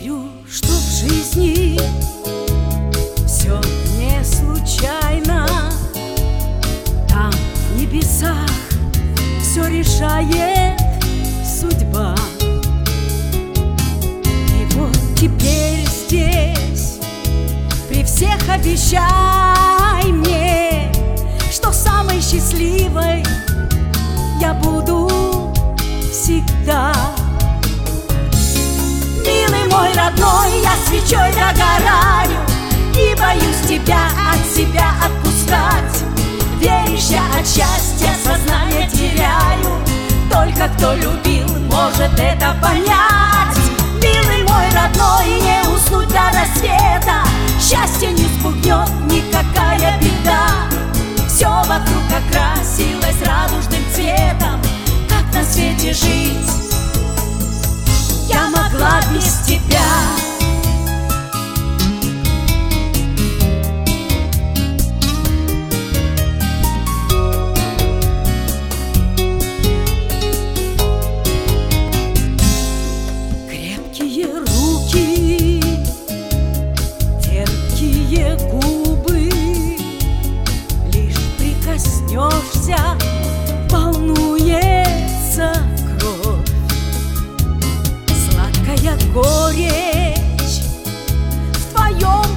Верю, что в жизни все не случайно. Там, в небесах, все решает судьба. И вот теперь здесь при всех обещай мне, что самой счастливой я буду всегда. Милый мой родной, я свечой догораю и боюсь тебя от себя отпускать. Веришь, я от счастья сознание теряю, только кто любил, может это понять. Милый мой родной, не уснуть до рассвета, счастье не спугнет никакая беда. Все вокруг окрасилось радужным цветом, как на свете жить я могла без тебя. Крепкие руки, терпкие губы, лишь прикоснешься, волнуется кровь. Сладкая горечь в твоем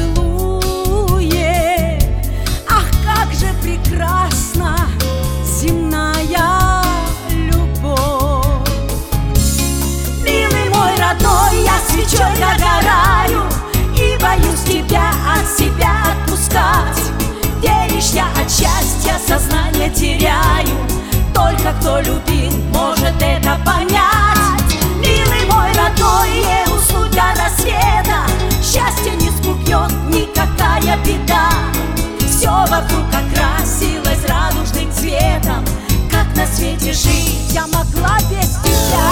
поцелуе, ах, как же прекрасна земная любовь. Милый мой родной, я свечой догораю и боюсь тебя от себя отпускать. Веришь, я от счастья сознание теряю, только кто любил, может это понять. Милый мой родной, не уснуть до рассвета, счастье не спугнет никакая беда. Все вокруг окрасилось радужным цветом, как на свете жить я могла без тебя.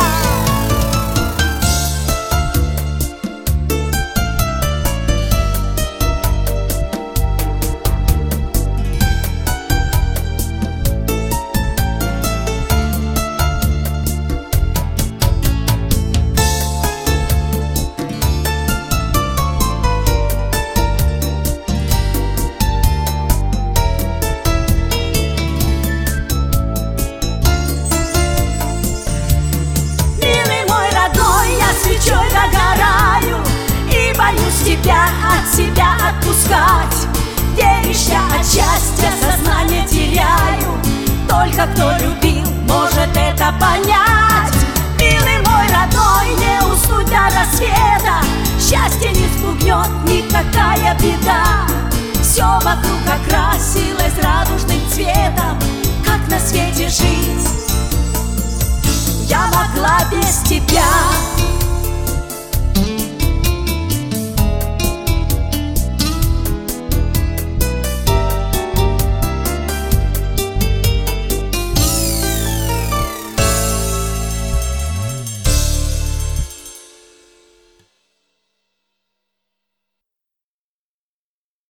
Свечой догораю и боюсь тебя от себя отпускать. Веришь, я от счастья сознание теряю, только кто любил, может это понять. Милый мой родной, не уснуть до рассвета, счастье не спугнет никакая беда. Все вокруг окрасилось радужным цветом, как на свете жить